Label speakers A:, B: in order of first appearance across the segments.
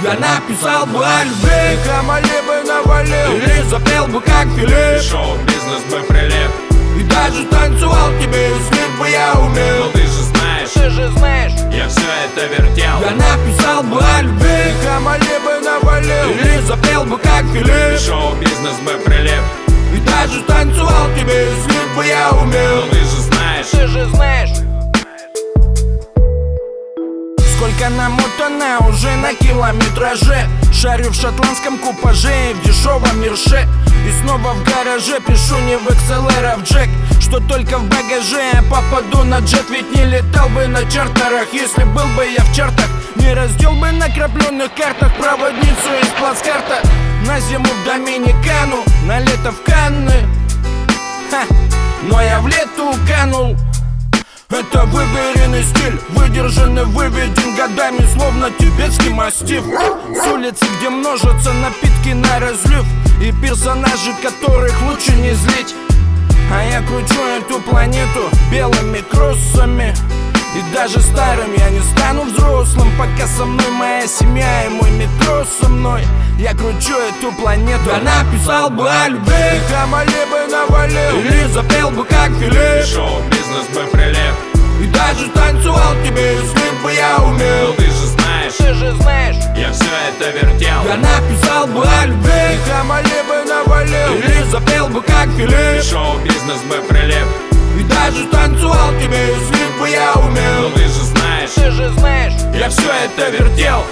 A: Я написал бы о любви,
B: Хамали бы навалил,
A: или запел бы как Филипп.
C: Шоу-бизнес бы прилип.
A: И даже танцевал тебе, если бы я умел.
C: Но ты же знаешь, я все это вертел.
A: Я написал бы о любви,
B: Хамали бы навалил,
A: или запел бы как Филипп.
C: Шоу-бизнес бы прилип.
A: И даже танцевал тебе, если бы я умел.
C: Но ты же знаешь,
B: Сколько намотано уже на километраже. Шарю в шотландском купаже и в дешевом мерше. И снова в гараже пишу не в XLR, а в джек. Что только в багаже я попаду на джет. Ведь не летал бы на чартерах, если был бы я в чартах. Не раздел бы на крапленных картах проводницу из плацкарта. На зиму в Доминикану, на лето в Канны. Но я в лету канул. Это выверенный стиль, выдержанный, выведен годами, словно тибетский мастиф. С улицы, где множатся напитки на разлив, и персонажи, которых лучше не злить. А я кручу эту планету белыми кроссами. И даже старым я не стану взрослым, пока со мной моя семья и мой метро со мной. Я кручу эту планету.
A: Я написал бы о любви,
B: Хамали бы навалил,
A: или запел бы как Филипп.
C: шоу-бизнес бы прилип.
A: И даже танцевал тебе, если бы я
C: Но
A: умел.
C: ты же знаешь, я все это вертел.
A: Я написал бы о любви,
B: Хамали бы навалил,
A: или запел бы как Филипп.
C: Шоу-бизнес бы прилип.
A: И даже танцевал тебе, если бы я
C: Но
A: умел.
C: ты же знаешь, я все это вертел.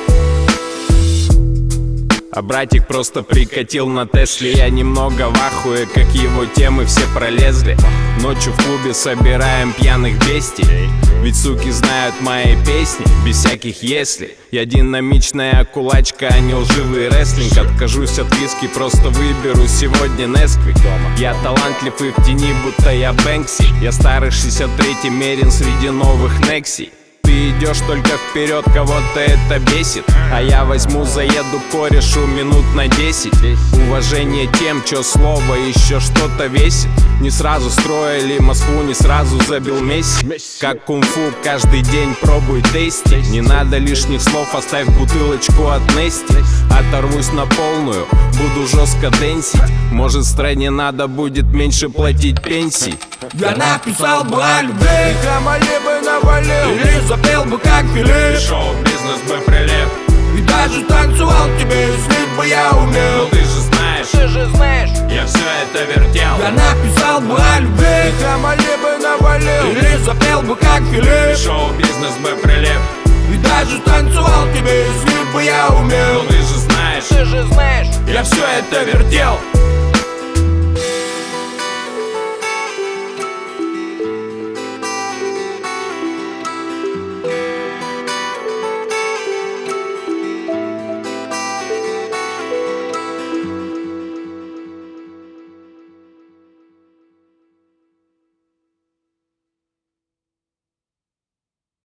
C: А братик просто прикатил на Тесле. Я немного в ахуе, как его темы все пролезли. Ночью в клубе собираем пьяных бестий. Ведь суки знают мои песни, без всяких если. Я динамичная кулачка, а не лживый рестлинг. Откажусь от виски, просто выберу сегодня Несквик. Я талантлив и в тени, будто я Бэнкси. Я старый 63-й мерин среди новых Некси. Ты идешь только вперед, кого-то это бесит. А я возьму, заеду корешу минут на 10. Уважение тем, чё слово еще что-то весит. Не сразу строили Москву, не сразу забил Месси. Как кунг-фу, каждый день пробуй тести. Не надо лишних слов, оставь бутылочку от Нести. Оторвусь на полную, буду жестко дэнсить. Может, стране надо будет меньше платить пенсий.
A: Я написал бы о любви,
B: Хамали бы навалил,
A: или запел бы как Филипп.
C: Шоу-бизнес бы прилип.
A: И даже танцевал тебе, если бы я
C: Но
A: умел.
C: ты же знаешь, я все это вертел.
A: Я написал бы о любви,
B: Хамали бы навалил,
A: или запел бы как Филипп.
C: Шоу-бизнес бы прилип.
A: И даже танцевал тебе, если бы я
C: Но
A: умел.
C: ты же знаешь, я все это вертел.